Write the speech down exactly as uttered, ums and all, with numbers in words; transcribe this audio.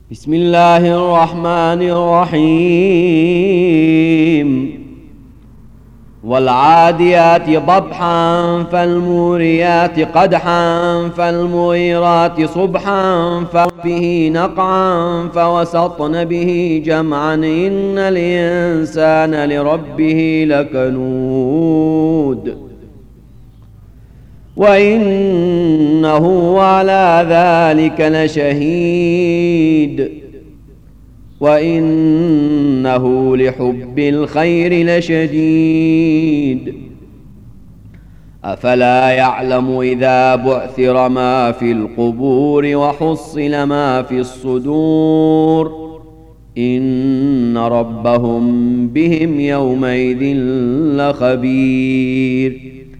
بسم الله الرحمن الرحيم والعاديات ضبحا فالموريات قدحا فالمغيرات صبحا فبه نقعا فوسطن به جمعا إن الإنسان لربه لكنود وإنه على ذلك لشهيد وإنه لحب الخير لشديد أفلا يعلم إذا بعثر ما في القبور وحصل ما في الصدور إن ربهم بهم يومئذ لخبير